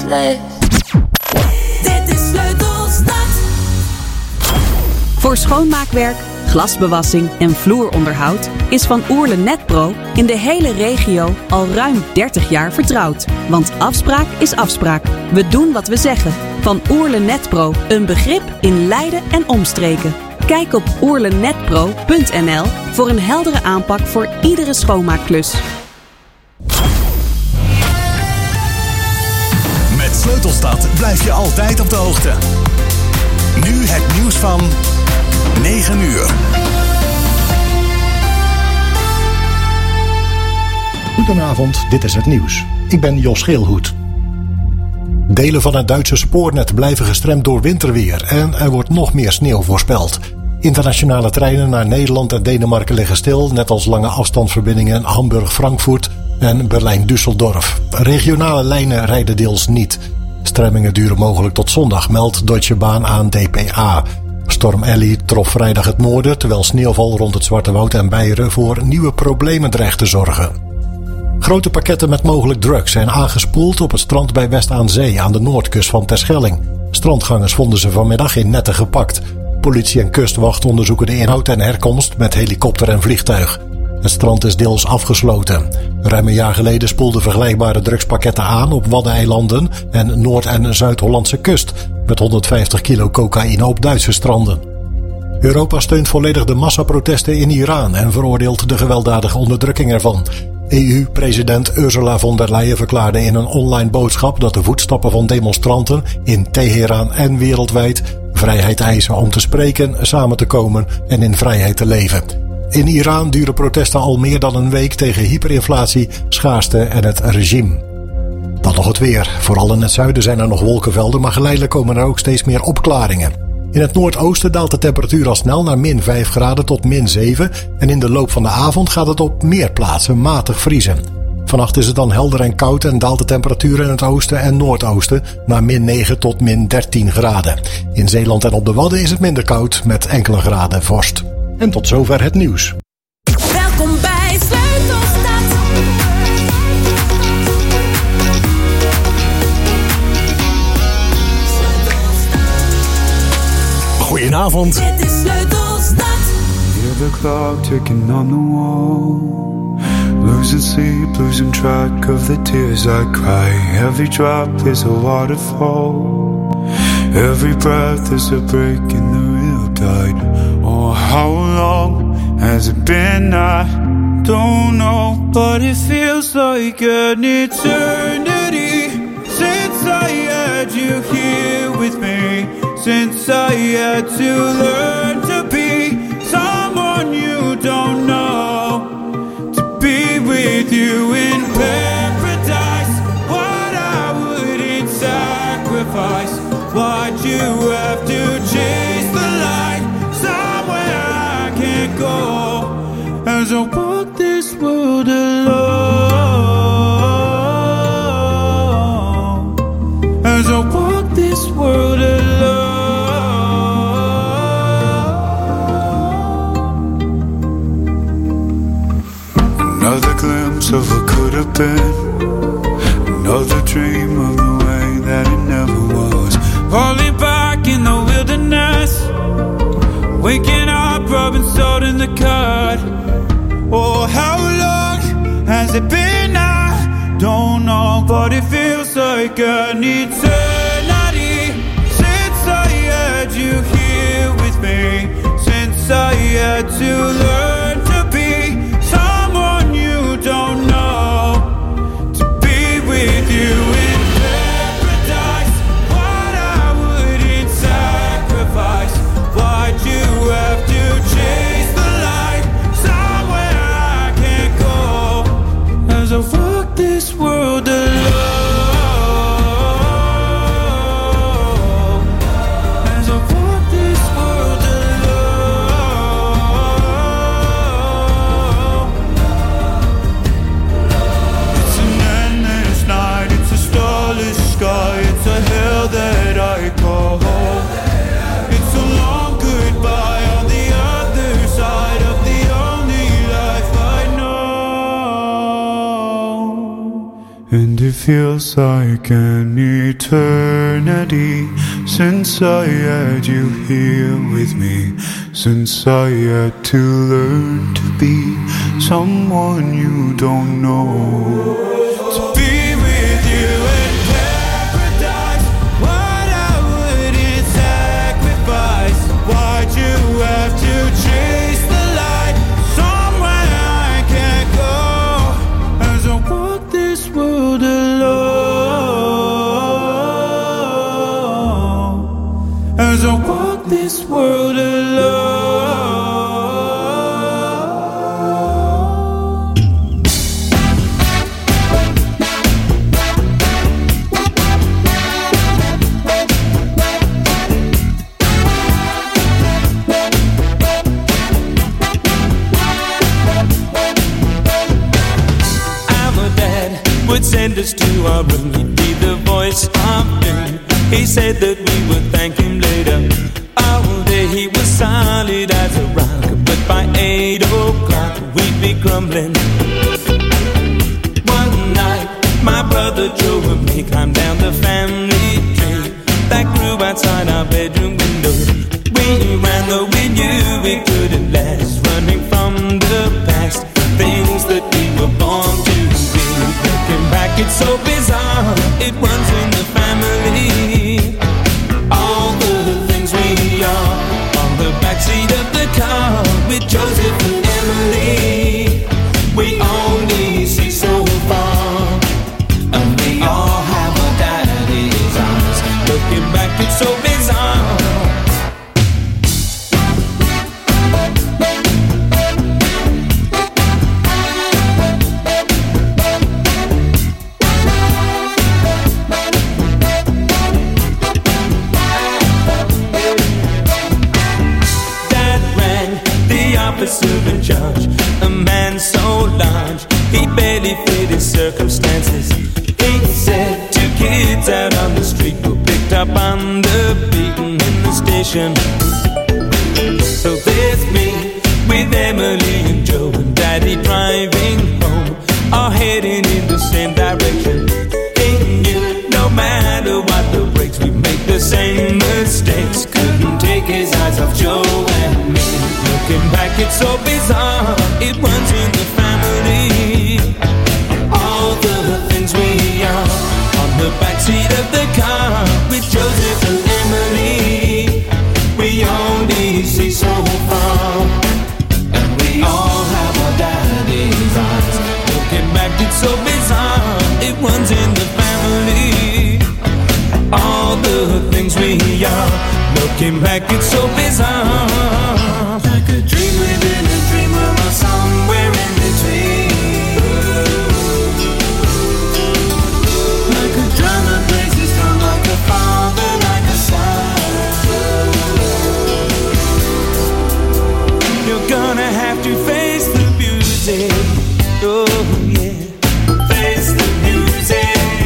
place. Dit is Sleutelstad. Voor schoonmaakwerk, glasbewassing en vloeronderhoud is Van Oerle Netpro in de hele regio al ruim 30 jaar vertrouwd. Want afspraak is afspraak. We doen wat we zeggen. Van Oerle Netpro, een begrip in Leiden en omstreken. Kijk op oerlenetpro.nl voor een heldere aanpak voor iedere schoonmaakklus. Met Sleutelstad blijf je altijd op de hoogte. Nu het nieuws van 9 uur. Goedenavond, dit is het nieuws. Ik ben Jos Geelhoed. Delen van het Duitse spoornet blijven gestremd door winterweer en er wordt nog meer sneeuw voorspeld. Internationale treinen naar Nederland en Denemarken liggen stil, net als lange afstandsverbindingen Hamburg-Frankfurt en Berlijn-Düsseldorf. Regionale lijnen rijden deels niet. Stremmingen duren mogelijk tot zondag, meldt Deutsche Bahn aan DPA. Storm Ellie trof vrijdag het noorden, terwijl sneeuwval rond het Zwarte Woud en Beieren voor nieuwe problemen dreigt te zorgen. Grote pakketten met mogelijk drugs zijn aangespoeld op het strand bij West aan Zee aan de noordkust van Terschelling. Strandgangers vonden ze vanmiddag in netten gepakt. Politie en kustwacht onderzoeken de inhoud en herkomst met helikopter en vliegtuig. Het strand is deels afgesloten. Ruim een jaar geleden spoelden vergelijkbare drugspakketten aan op Waddeneilanden en Noord- en Zuid-Hollandse kust, met 150 kilo cocaïne op Duitse stranden. Europa steunt volledig de massaprotesten in Iran en veroordeelt de gewelddadige onderdrukking ervan. EU-president Ursula von der Leyen verklaarde in een online boodschap dat de voetstappen van demonstranten in Teheran en wereldwijd vrijheid eisen om te spreken, samen te komen en in vrijheid te leven. In Iran duren protesten al meer dan een week tegen hyperinflatie, schaarste en het regime. Dan nog het weer. Vooral in het zuiden zijn er nog wolkenvelden, maar geleidelijk komen er ook steeds meer opklaringen. In het noordoosten daalt de temperatuur al snel naar min 5 graden tot min 7 en in de loop van de avond gaat het op meer plaatsen matig vriezen. Vannacht is het dan helder en koud en daalt de temperatuur in het oosten en noordoosten naar min 9 tot min 13 graden. In Zeeland en op de Wadden is het minder koud met enkele graden vorst. En tot zover het nieuws. Welkom bij Sleutelstad. Goedenavond. Dit is Sleutelstad. Hear the clock ticking on the wall. Losing sleep, losing track of the tears I cry. Every drop is a waterfall. Every breath is a break in the real tide. Oh, how long has it been? I don't know, but it feels like an eternity since I had you here with me. Since I had to learn to be someone you don't know, to be with you in paradise. What I wouldn't sacrifice. Why'd you have to chase the light somewhere I can't go? As I walk this world alone. As I walk this world alone. Another glimpse of what could have been. Another dream of the way that it never was. Falling back in the wilderness. Waking up, rubbing salt in the cut. Oh, how long has it been? I don't know, but it feels like an eternity since I had you here with me. Since I had to learn to be someone you don't know, to be with you in paradise. What I wouldn't sacrifice. Why'd you have to chase the light somewhere I can't go? As I walk this world alone. As I walk this world alone. And it feels like an eternity since I had you here with me, since I had to learn to be someone you don't know. To be with you in paradise, what I wouldn't sacrifice. Why'd you have to chase the light somewhere I can't go? As I walk this world alone, as I walk this world alone. Would send us to our room, he'd be the voice of doom. He said that we would thank him later. All day he was solid as a rock, but by 8 o'clock we'd be crumbling. One night my brother Joe and me climbed down the family tree that grew outside our bedroom window. We ran though we knew it couldn't last, running from the past, things that we were born to be. Looking back, it's so bizarre, it runs in the family. All the things we are on the backseat of the car with Joseph and Emily. We only see so far, and we all have our daddy's eyes. Looking back, it's so bizarre. Officer in charge, a man so large he barely fit his circumstances. He said 2 kids out on the street were picked up on the beaten in the station. So there's me with Emily and Joe and Daddy driving home, all heading in the same direction. He knew no matter what the brakes, we make the same mistakes. Couldn't take his eyes off Joe and me. Looking back, it's so bizarre, it runs in the family. All the things we are on the backseat of the car with Joseph and Emily. We only see so far, and we all have our daddy's eyes. Looking back, it's so bizarre, it runs in the family. All the things we are, looking back, it's so bizarre. Like a dream within a dream, or somewhere in between. Like a drama plays its drum, like a father, like a son. You're gonna have to face the music. Oh yeah, face the music.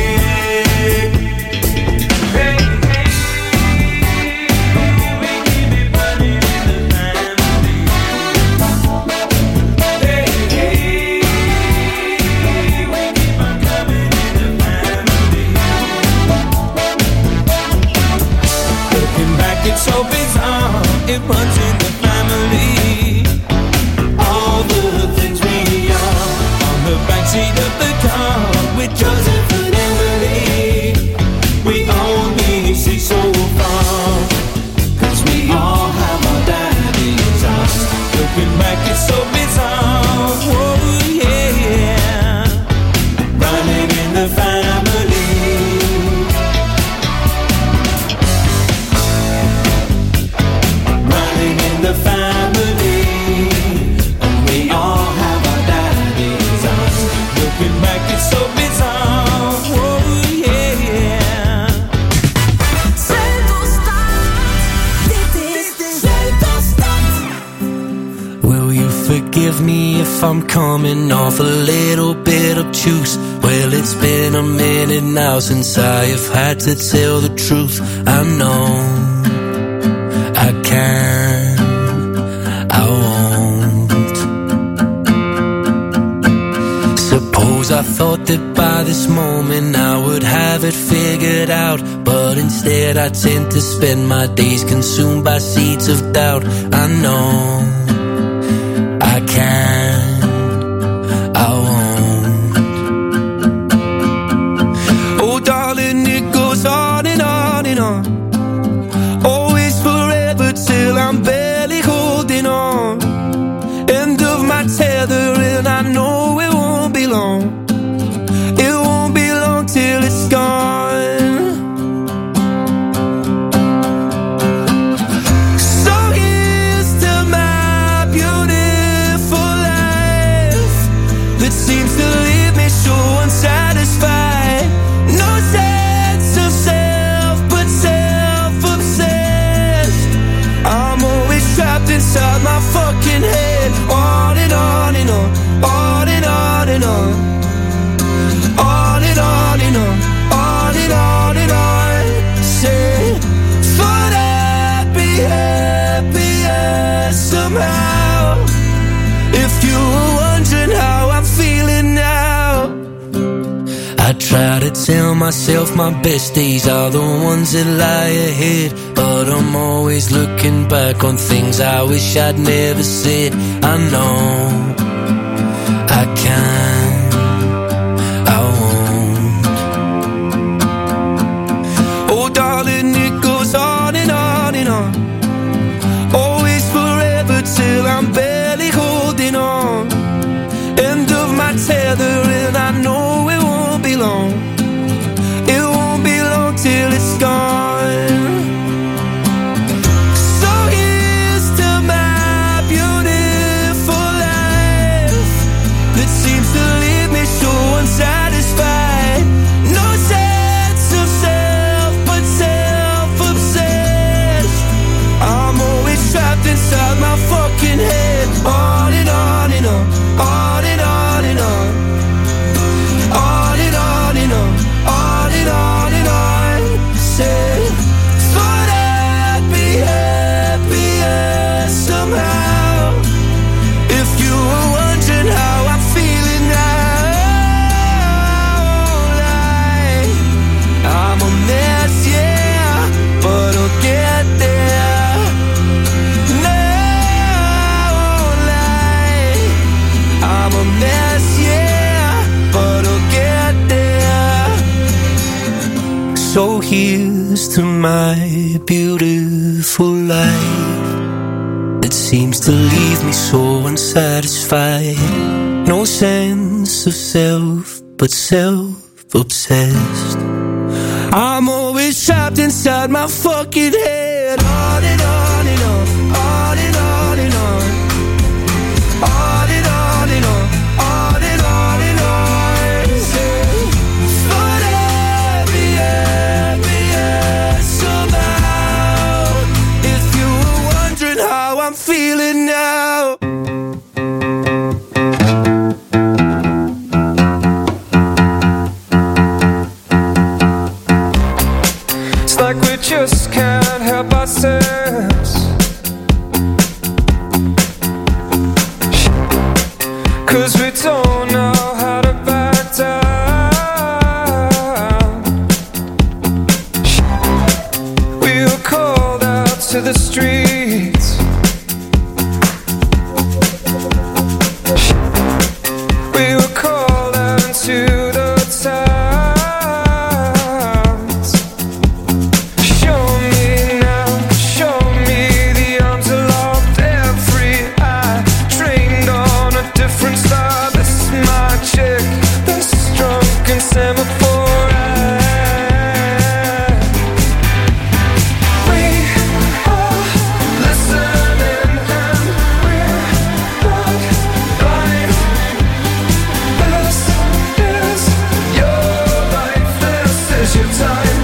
It's so bizarre, it runs in the family. All the things we are on the backseat of the car with Joseph and Emily. We only see so far, 'cause we all have our daddy's eyes. Looking back, it's so bizarre. Oh yeah, running in the family. The family, and we all have our daddy's eyes. Looking back, it's so bizarre. Oh yeah. Sleutelstad, dit is Sleutelstad. Will you forgive me if I'm coming off a little bit obtuse? Well, it's been a minute now since I have had to tell the truth. I know I can't, I won't. Suppose I thought that by this moment I would have it figured out, but instead I tend to spend my days consumed by seeds of doubt. I know I can't, I won't. Oh darling, it goes on and on and on, always forever till I'm barely holding on. End of my tether and I know it won't be long. It won't be long till it's gone. So here's to my beautiful life that seems to leave me so unsatisfied. No sense of self but self-obsessed. I'm always trapped inside my fucking head. On and on and on, on and on and on, on and on and on, on and on and on. Say, thought I'd be happier somehow. If you were wondering how I'm feeling now, I try to tell myself my best days are the ones that lie ahead, but I'm always looking back on things I wish I'd never said. I know I can't, I won't. Oh darling, it goes on and on and on, always forever till I'm barely holding on. End of my tether and I know it won't be long. It won't be long till it's gone. So here's to my beautiful life that seems to leave me so unsatisfied. No sense of self but self-obsessed. I'm always trapped inside my fucking head. On and on and on, on and on and on, on and on and on, on and on and on. Say, thought I'd be happier somehow. If you were wondering how I'm feeling now, like I'm a mess, yeah, but I'll get there. Now, like I'm a mess, yeah, but I'll get there. So here's to my beautiful life that seems to leave me so unsatisfied. No sense of self but self-obsessed. I'm always trapped inside my fucking head. On and on and on, on and on and on, on and on and on, on and on and on. Thought I'd be happier somehow. If you were wondering how I'm feeling now. It's like we just can't help ourselves, 'cause we don't know how to back down. We were called out to the streets. We were called out to the towns. Show me now, show me the arms aloft, every eye trained on a different star. This is my chick, this is drunk and semaphore. We are listening and we're not blind. This is your life, this is your time.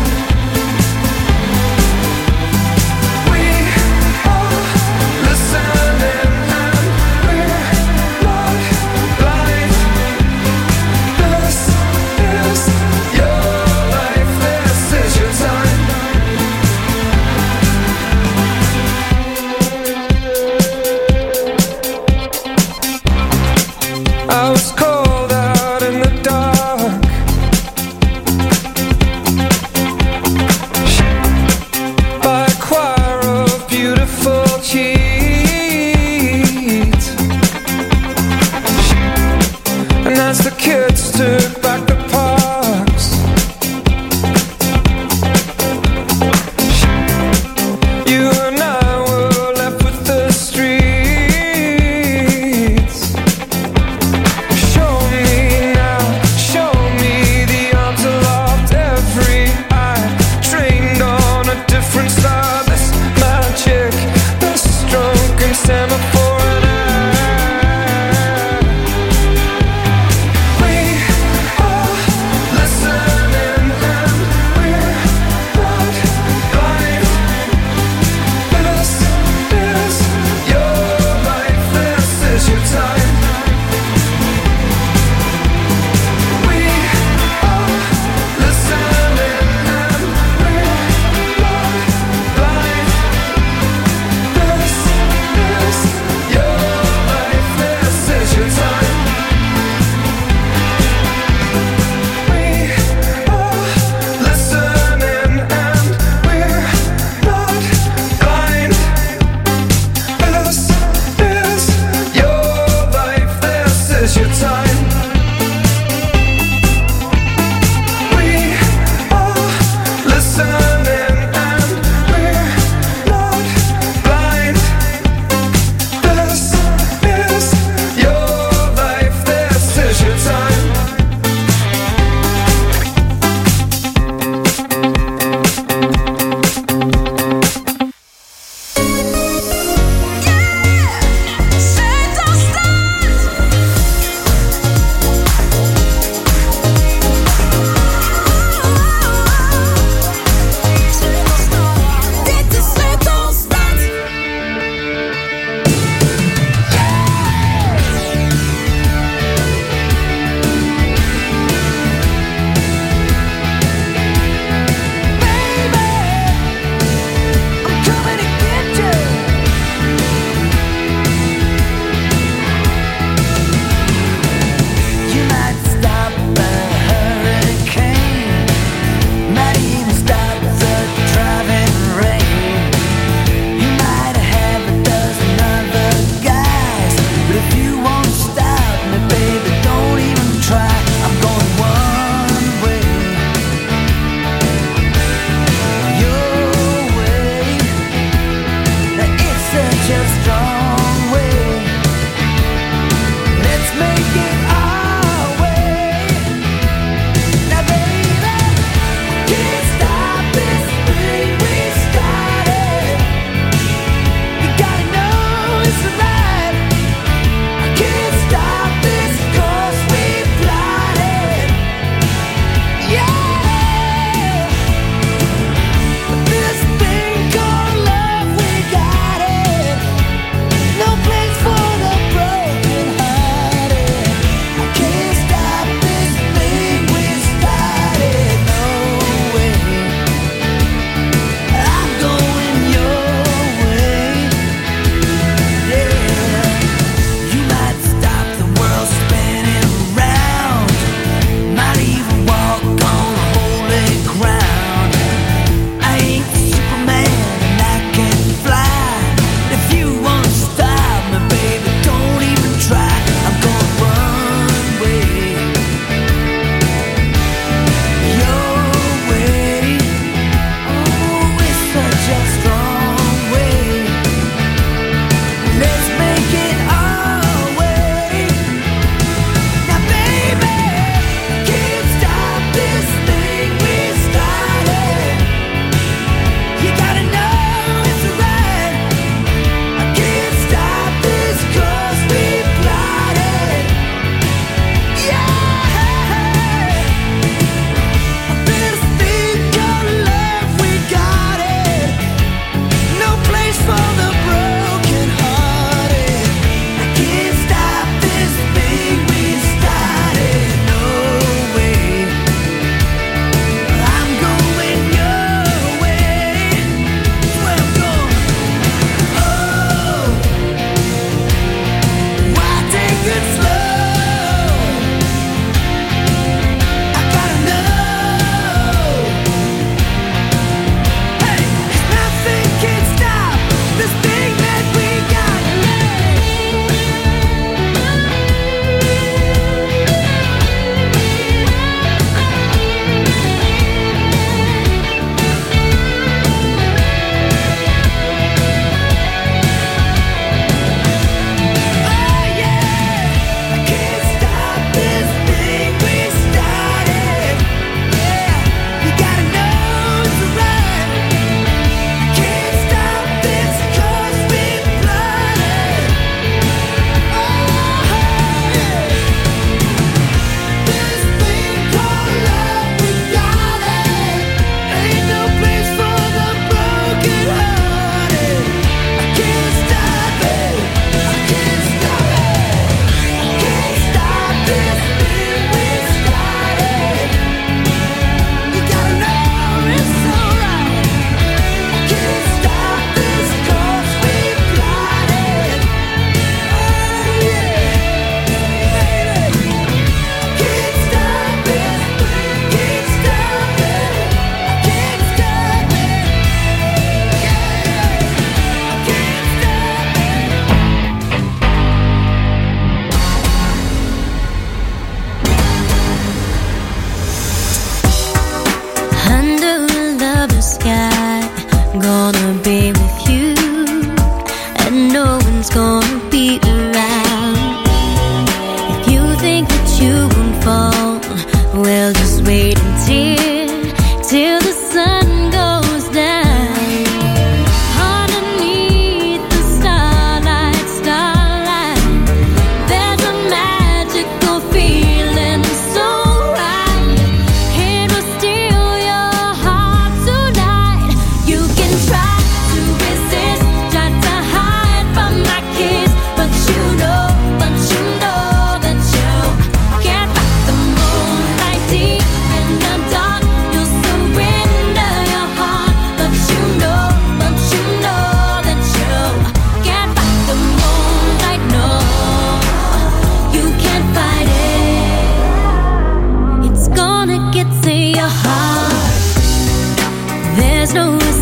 We are listening and we're not blind. This is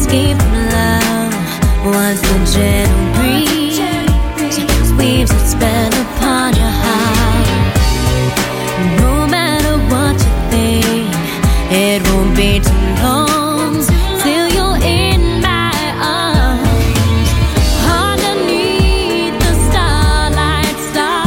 escape from love. Once the gentle breeze weaves its spell upon your heart. No matter what you think, it won't be too long till you're in my arms. Underneath the starlight,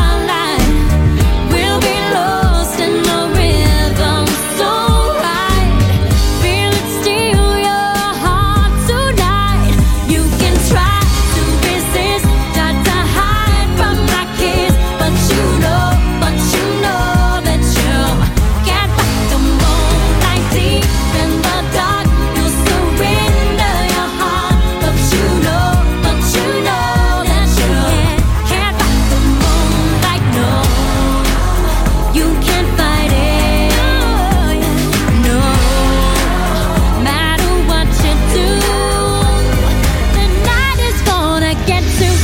we'll be lost in the rhythm so right. Feel it steal your heart tonight. You can try to resist, try to hide from my kiss, but you know that you can't fight the moonlight deep in the dark. You'll surrender your heart, but you know that you can't fight the moonlight. No, you can't fight it. No, matter what you do, the night is gonna get to you.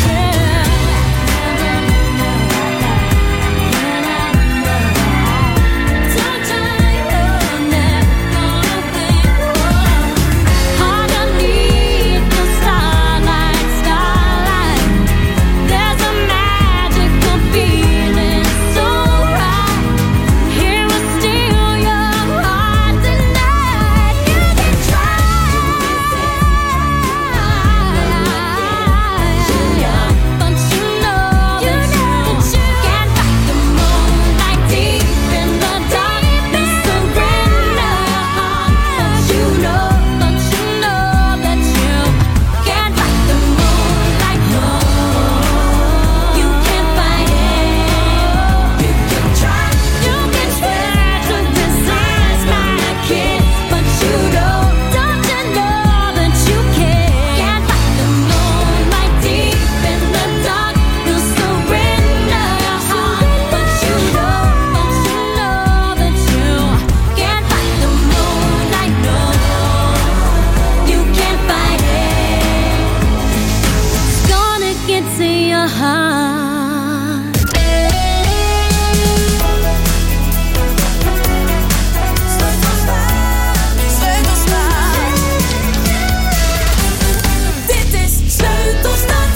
Underneath the starlight, there's a magical feeling so right. Here will steal your heart tonight. You can try, but you know that you can't fight the moonlight deep in the dark. You surrender your heart, but you know that you can't fight the moonlight. No, you can't fight it. You can try to resist my kiss, but you don't you know that you can't fight the moonlight deep in the dark. You surrender your heart, but you know that you can't fight the moonlight. No, you can't fight it. It's gonna get to your heart. Dit is Sleutelstad.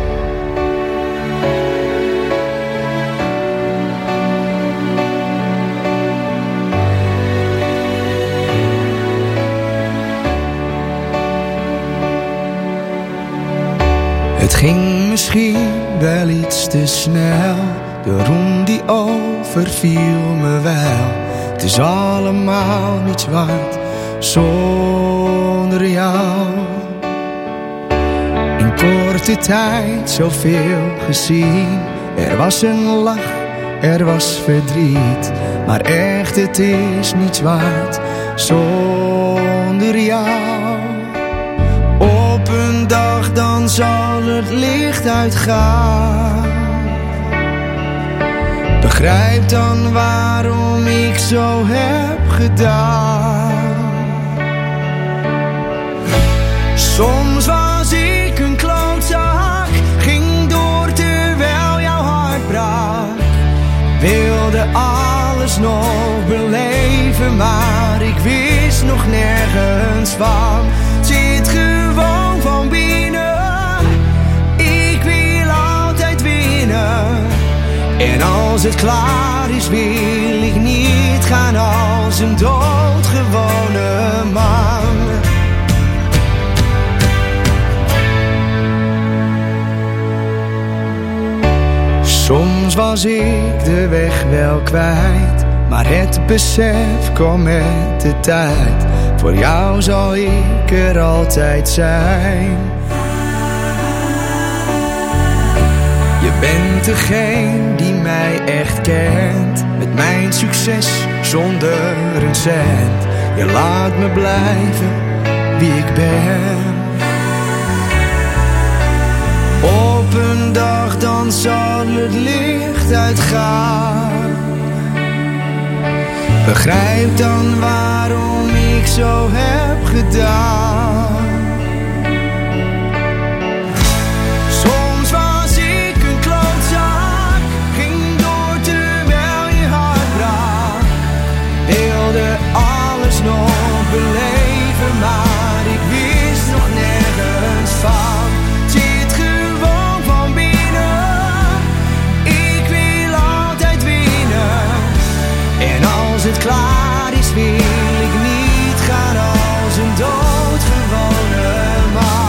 Het ging misschien wel iets te snel, de roem die overviel me wel. Het is allemaal niets waard zonder jou. In korte tijd zoveel gezien, er was een lach, er was verdriet. Maar echt, het is niets waard zonder jou. Op een dag dan zal het licht uitgaan. Begrijp dan waarom ik zo heb gedaan. Soms was ik een klootzak, ging door terwijl jouw hart brak. Wilde alles nog beleven, maar ik wist nog nergens van. Zit gewoon van binnen, ik wil altijd winnen. En als het klaar is wil ik niet gaan als een doodgewone man. Soms was ik de weg wel kwijt, maar het besef kwam met de tijd. Voor jou zal ik er altijd zijn. Je bent degene die mij echt kent, met mijn succes zonder een cent. Je laat me blijven wie ik ben. Op een dag dan zal het licht uitgaan. Begrijp dan waarom ik zo heb gedaan. Soms was ik een klootzak, ging door terwijl je hart brak. Wilde alles nog beleven, maar ik wist nog En als het klaar is, wil ik niet gaan als een doodgewone man.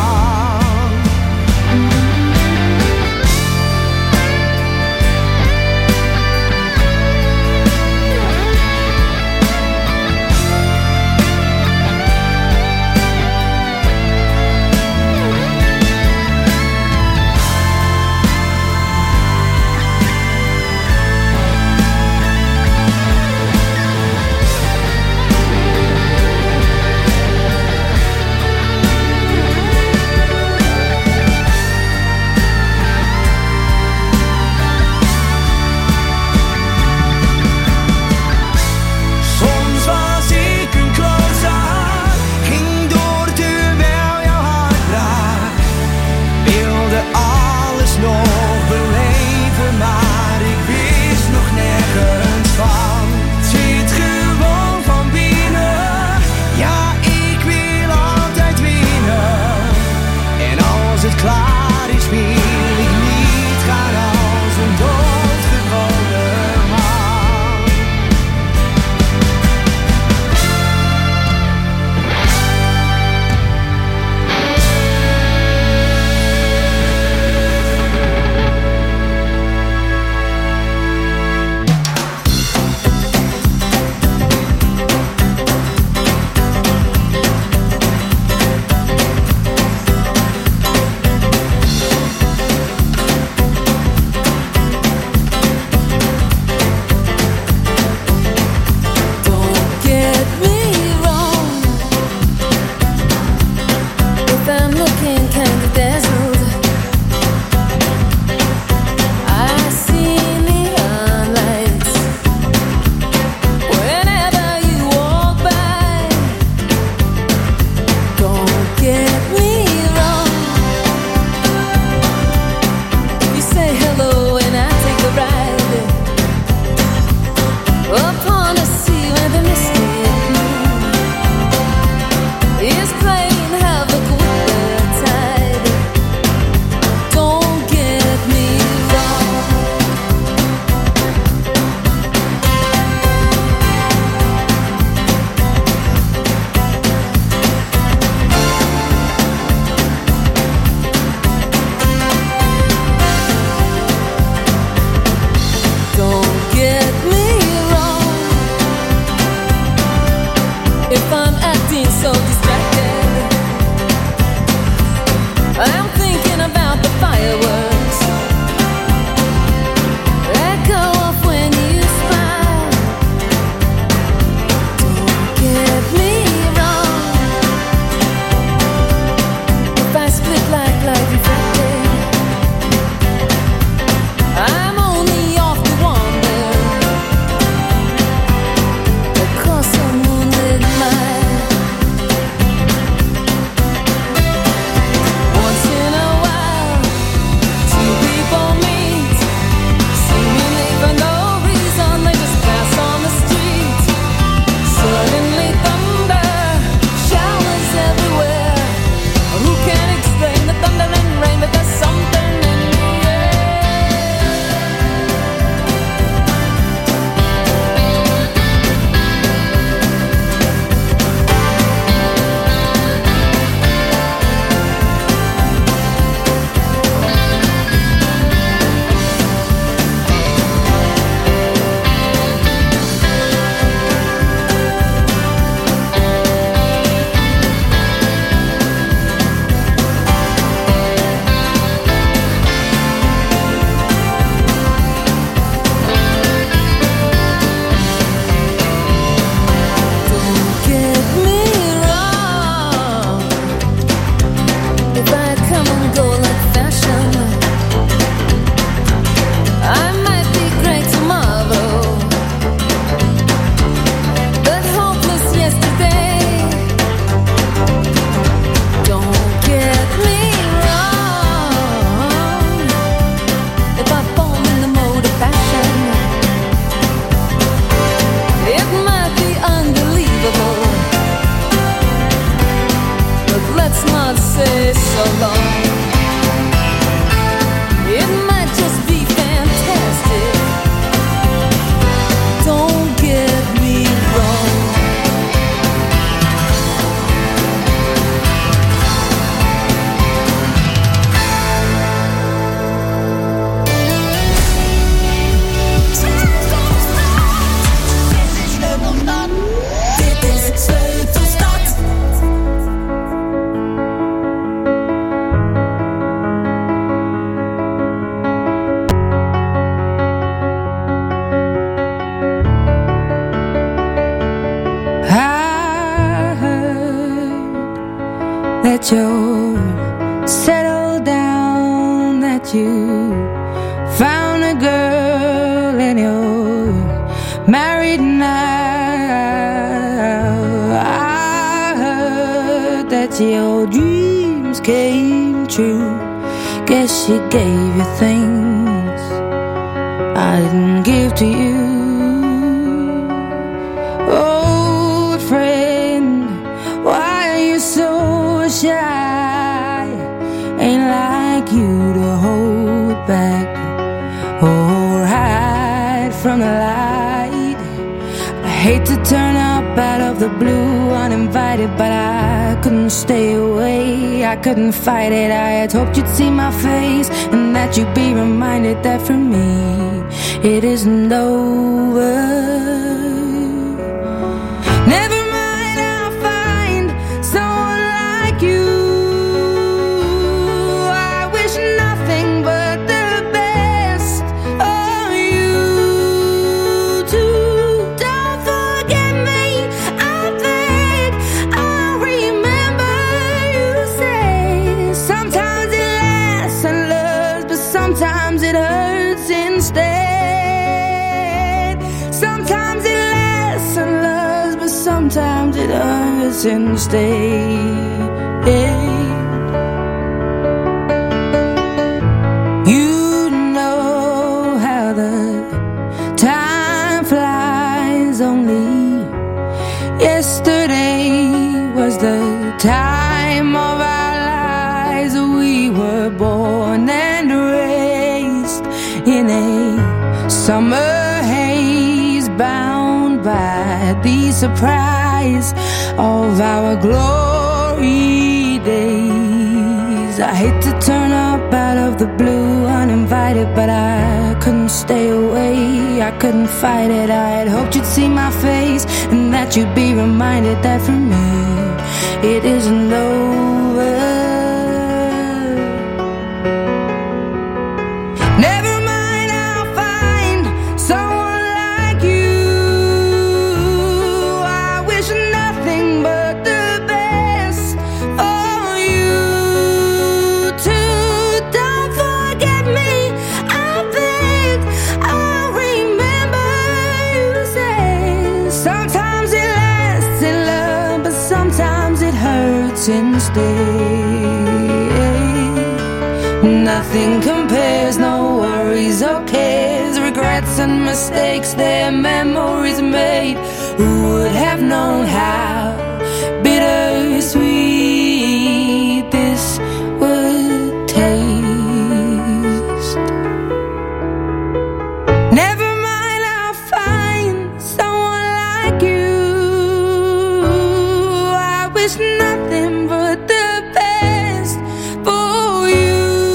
that you're settled down, that you found a girl and you're married now. I heard that your dreams came true. Guess she gave you things I didn't give to you. Old friend, why are you so shy? Ain't like you to hold back or hide from the light. I hate to turn up out of the blue uninvited, but I couldn't stay away, I couldn't fight it. I had hoped you'd see my face and that you'd be reminded that for me it isn't over. Never mind, I'll find someone like you. I wish nothing but the best of you too. Don't forget me, I beg. I remember you say sometimes it lasts and loves, but sometimes it hurts instead. Sometimes it lasts and loves, but sometimes it hurts instead. You know how the time flies. Only yesterday was the time of our lives. We were born and raised in a summer haze, bound by the surprise of our glory days. I hate to turn up out of the blue uninvited, but I couldn't stay away, I couldn't fight it. I had hoped you'd see my face and that you'd be reminded that for me it isn't over. Never mind, I'll find someone like you. I wish nothing but the best for you too. Don't forget me, I beg. I remember you say sometimes it lasts in love, but sometimes it hurts instead. Nothing compares, no worries or cares, regrets and mistakes, their memories made. Who would have known how bittersweet this would taste? Never mind, I'll find someone like you. I wish nothing but the best for you.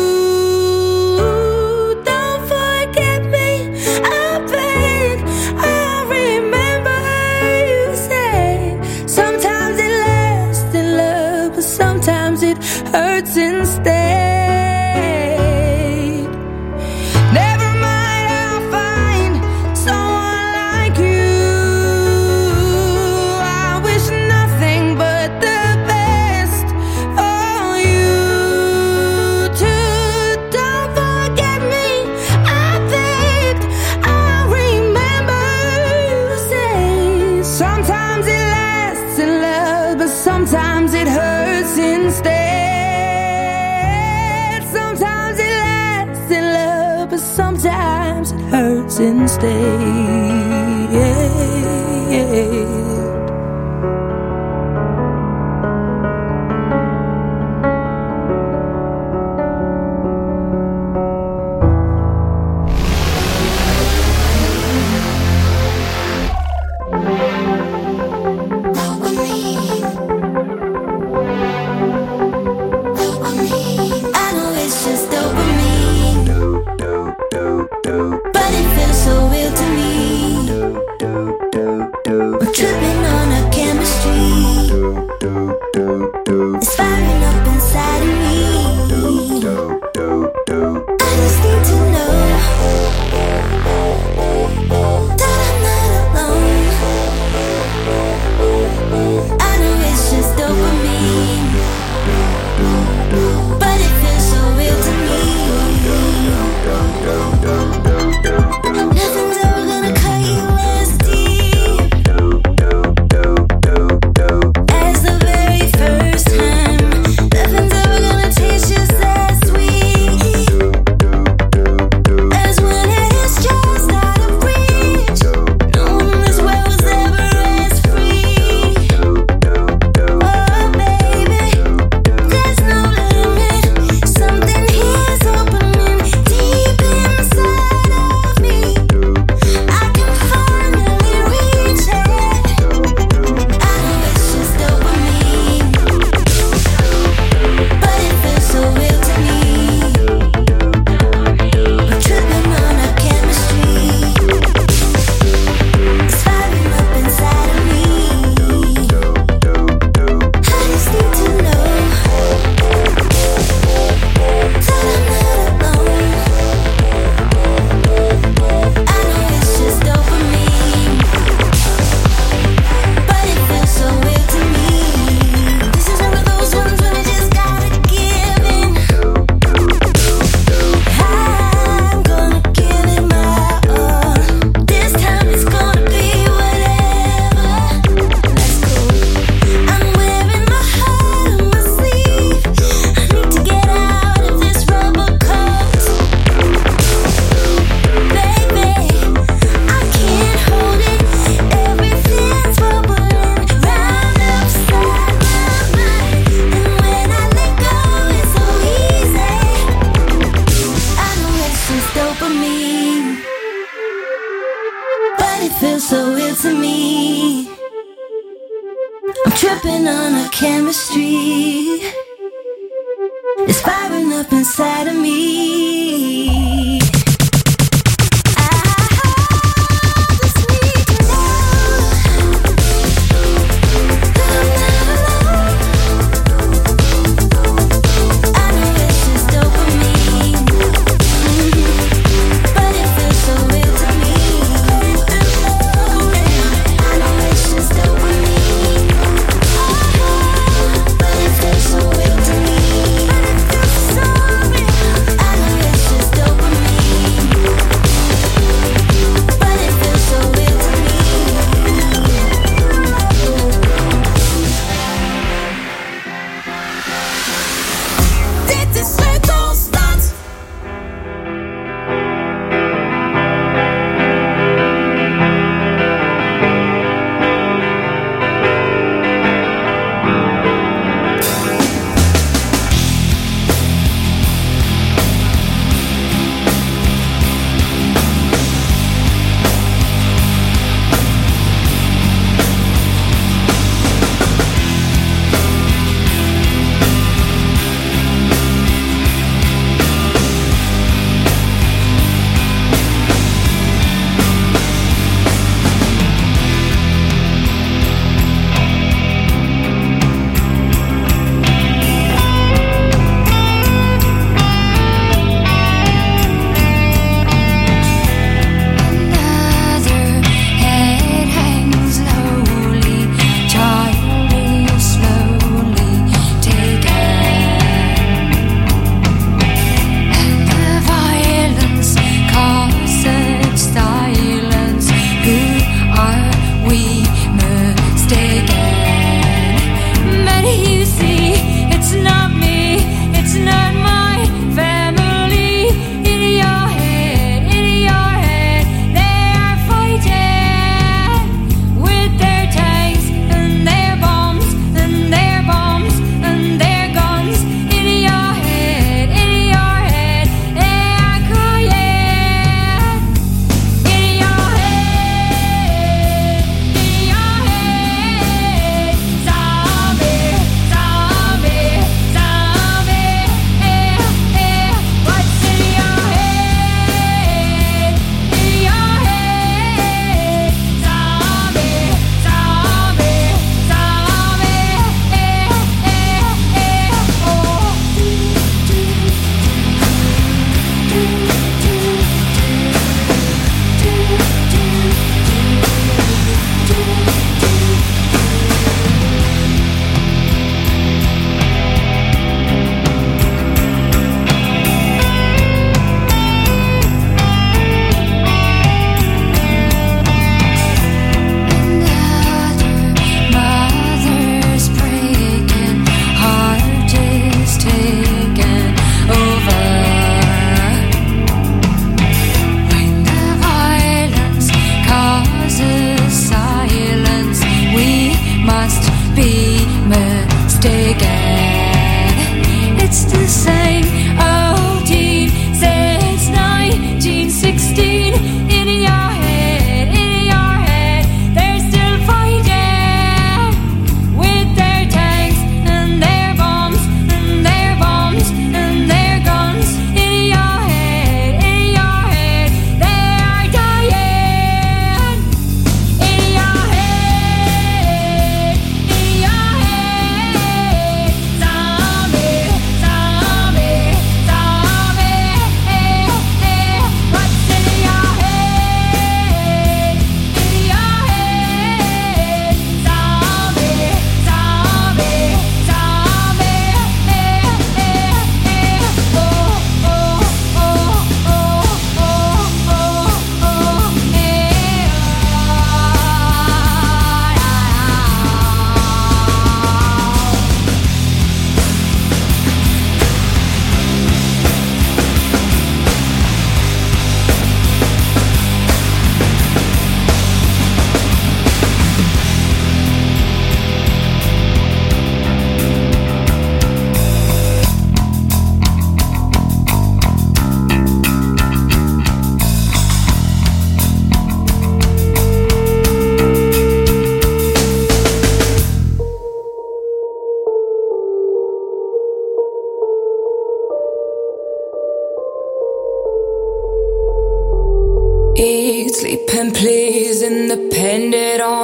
Don't forget me, I beg. I remember you say sometimes it lasts in love, but sometimes it hurts instead. Never mind, I'll find someone like you. I wish nothing but the best for you too. Don't forget me, I beg. I remember you say sometimes it lasts in love, but sometimes it hurts instead. Sometimes it lasts in love, but sometimes it hurts instead. I know it's just dopamine, but it feels so real to me. We're tripping on our chemistry. It's firing up inside of me. I just need to know that I'm not alone. I know it's just dopamine, tripping on our chemistry. It's firing up inside of me.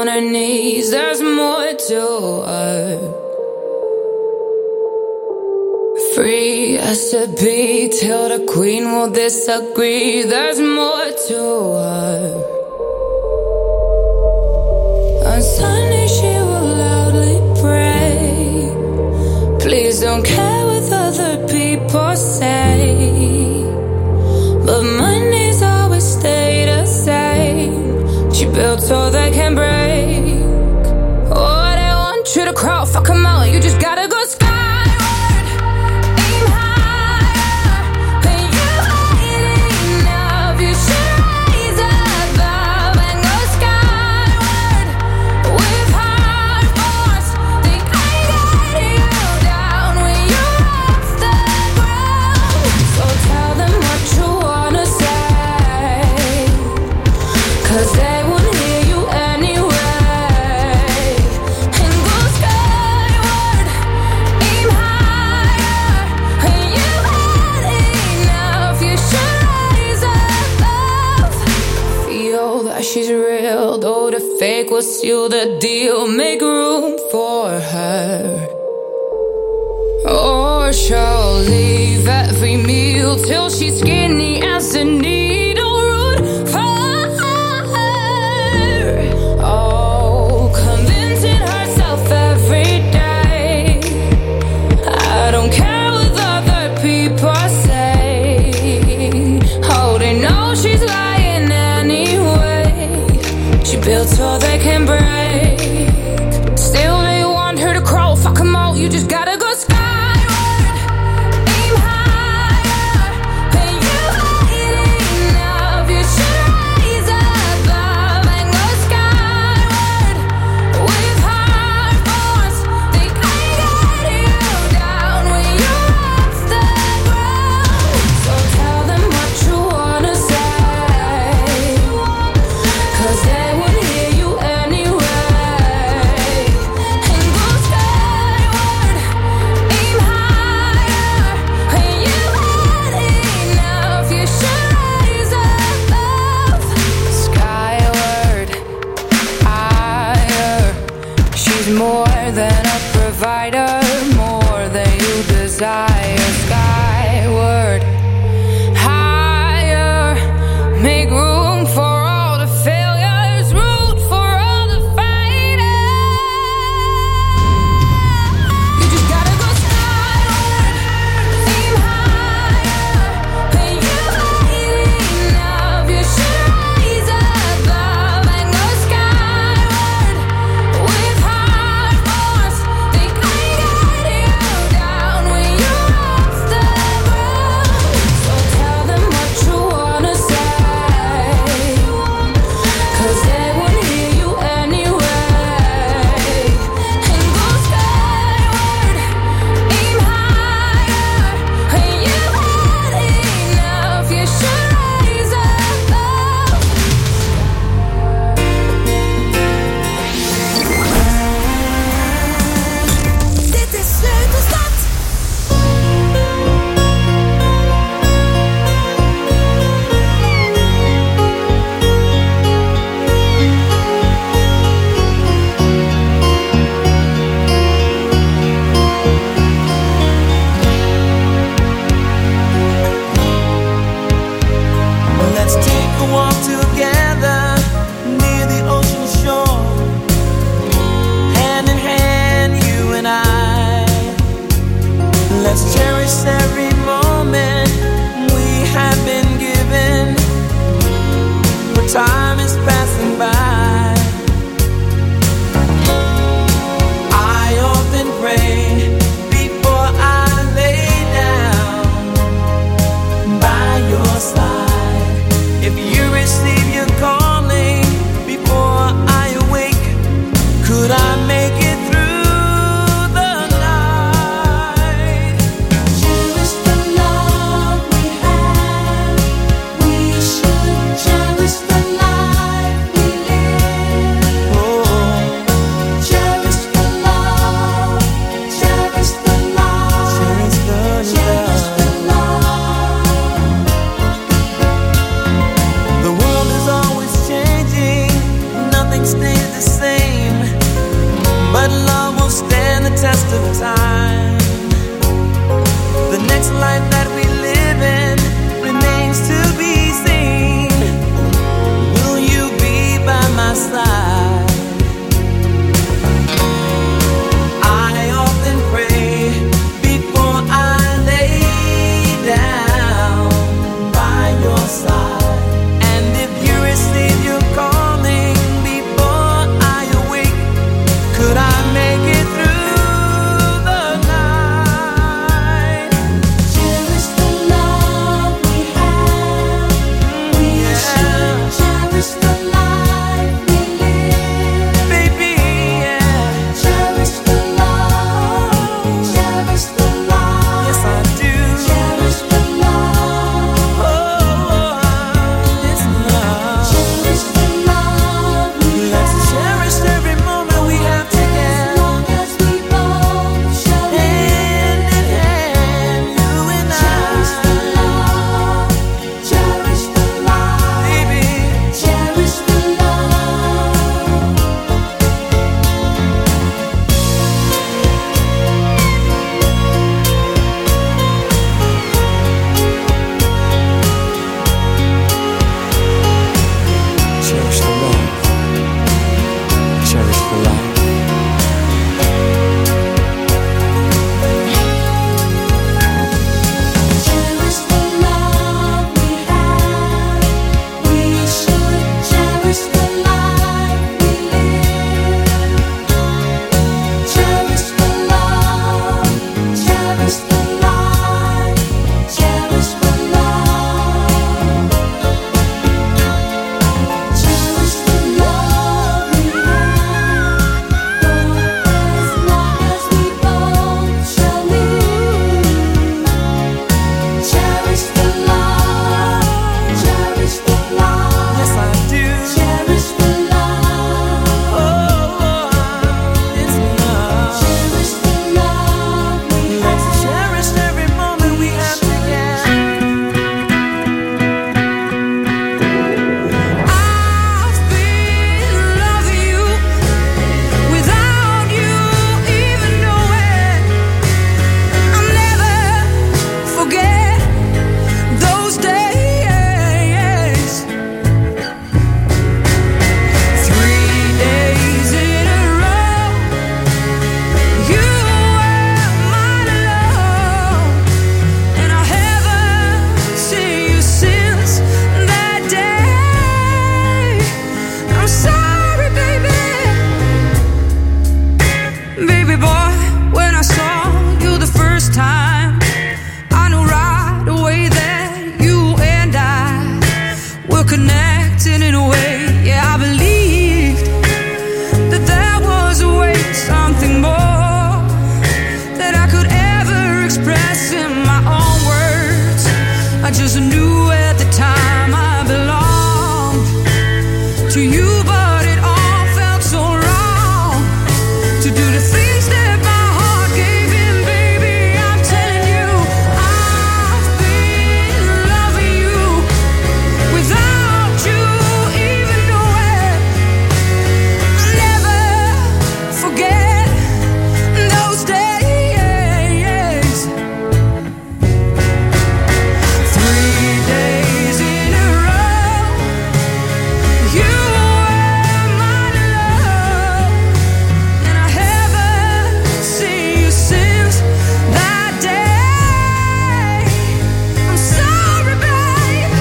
her knees. There's more to her. Free as to be till the queen will disagree. There's more to her. On Sunday she will loudly pray. Please don't care what other people say. But Mondays always stay the same. She built so they can break. Oh, they want you to crawl, fuck 'em out. You just gotta go skyward. Aim higher. When you hide enough, you should rise above and go skyward. With hard force, they can't get you down when you're off the ground. So tell them what you wanna say, 'cause they won't hear you anyway. And go skyward, aim higher. When you had enough, you should rise above. Feel that she's real, though the fake will seal the deal. Make room for her, or she'll leave every meal till she's skinny as a needle. Root for her. Oh, convincing herself every day. I don't care what other people say. Oh, they know she's lying anyway. She built so they can break. Still they want her to crawl, fuck 'em all. You just gotta go skyward. Aim higher. When you hide enough, you should rise above and go skyward. With hard force, they can't get you down when you're off the ground. So tell them what you wanna say, 'cause they won't hear you anyway. And go skyward, aim higher. When you had enough, you should rise above. Skyward, higher. She's more than a provider, more than you desire. Skyward, higher. Make room for all the failures, root for all the fighters. You just gotta go skyward, aim higher. When you hide enough, you should rise above and go skyward. With hard force, they can't get you down when you're off the ground. So tell them what you wanna say, 'cause they won't hear you anyway. And go skyward, aim higher. When you had enough, you should rise above. Dit is Sleutelstad. Let's take a walk together near the ocean shore. Hand in hand, you and I. Let's cherish every moment we have been given. For time is passing by. I often pray before I lay down by your side. If you receive your calling before I awake, could I make it through the night? Cherish the love we have. We should cherish the life we live. Oh, Cherish the love. Cherish the love. cherish the Cherish love. the love. The world is always changing, nothing stays the same. I just knew at the time I belonged to you, but it all felt so wrong to do the things that my heart gave in, baby. I'm telling you, I've been loving you without you even knowing. I'll never forget those days. 3 days in a row, you were my love, and I haven't seen you since that day. I'm sorry, babe.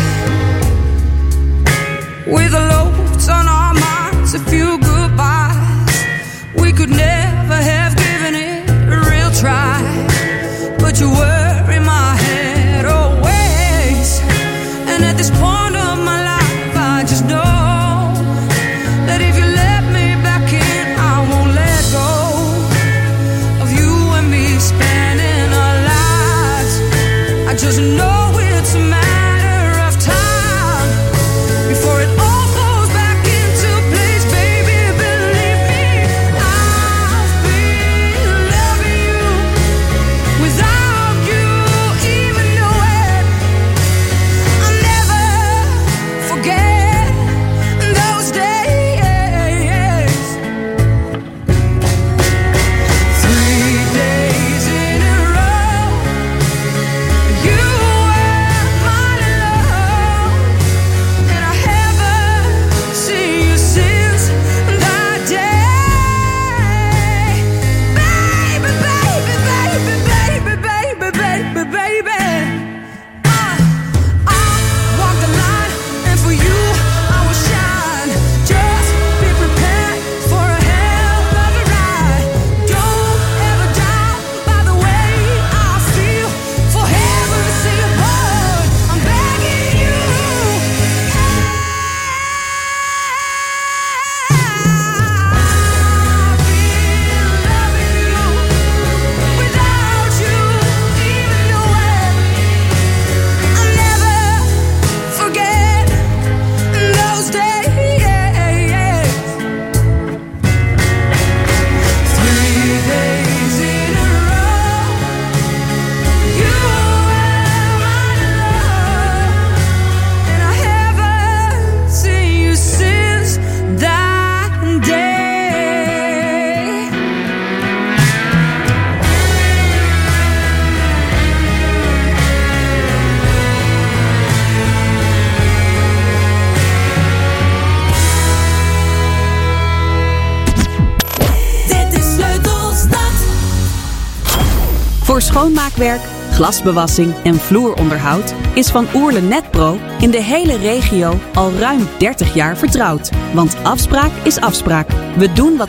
With the loads on our minds, a few goodbyes, we could never have given it a real try. But you were in my head always, and at this point of my life, I just know that if you let me back in, I won't let go of you and me spending our lives. I just know it's a matter of time before it all falls back into place, baby. Believe me, I've been loving you without you even knowing. I'll never forget those days. 3 days in a row, you were my love, and I haven't seen you since that day. Baby, baby, baby, baby, baby, baby, baby. I walk the line, and for you I will shine. Just be prepared for a hell of a ride. Don't ever doubt by the way I feel. For heaven's sake, Lord, I'm begging you. I've been loving you without you even knowing. I'll never forget those days. 3 days in a row, you were my love, and I haven't seen you since that day. Dit is Sleutelstad. Voor schoonmaakwerk, glasbewassing en vloeronderhoud is Van Oerle Netpro in de hele regio al ruim 30 jaar vertrouwd. Want afspraak is afspraak. We doen wat